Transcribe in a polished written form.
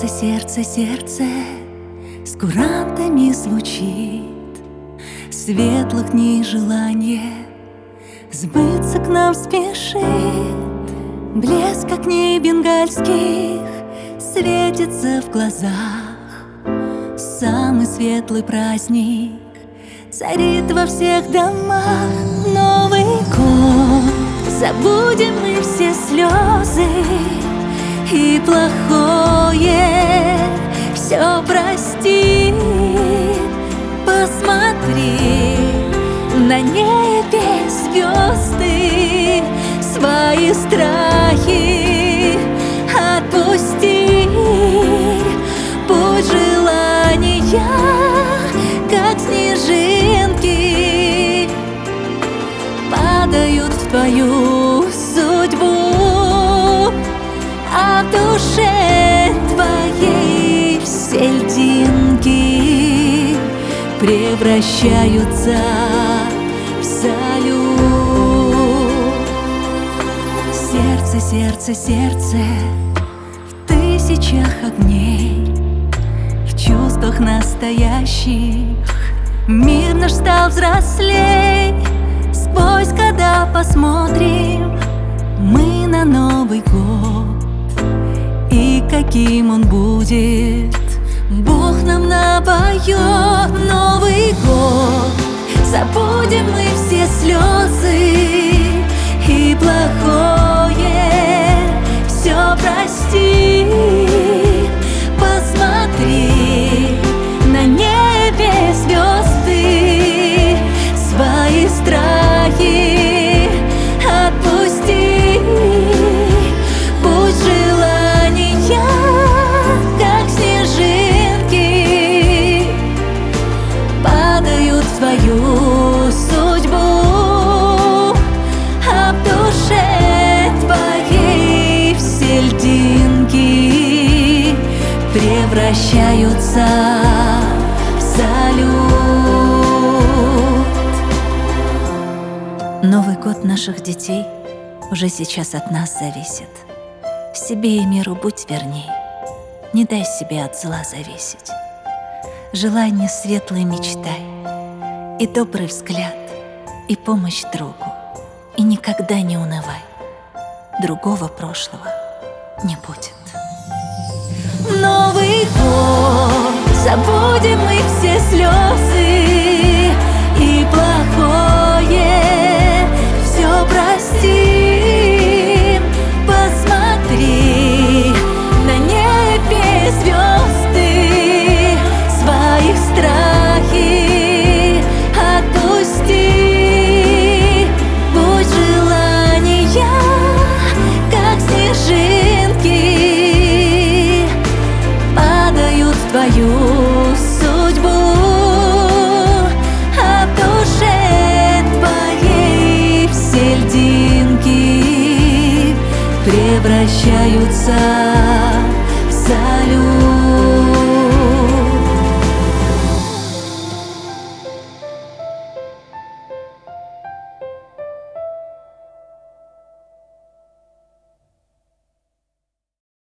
Сердце, сердце, сердце с курантами звучит, светлых дней желание сбыться к нам спешит. Блеск огней бенгальских светится в глазах. Самый светлый праздник царит во всех домах. Новый год, забудем мы все слезы и плохое, все прости. Посмотри, на небе звезды, свои страхи отпусти. Пусть желания, как снежинки, падают в твою судьбу, а в душе твоей все льдинки превращаются в салют. Сердце, сердце, сердце в тысячах огней, в чувствах настоящих мир наш стал взрослей. Сквозь года посмотрим мы на Новый год, и каким он будет, Бог нам напоет. Новый год, забудем мы все слезы и плохое, все прости. Посмотри, на небе звезды, свои страхи отпусти. Пусть желания, как снежинки, падают в твою судьбу, а в душе твоей все льдинки превращаются в салют. Новый год наших детей уже сейчас от нас зависит. В себе и миру будь верней, не дай себе от зла зависеть. Желание светлое мечтай, и добрый взгляд, и помощь другу. И никогда не унывай, другого прошлого не будет. Новый год, забудем мы все слезы и плохое, все простим. Посмотри, на небе звезды, своих страхи отпусти. Пусть желания, как снежинки, падают в твою судьбу, а в душе твоей все льдинки превращаются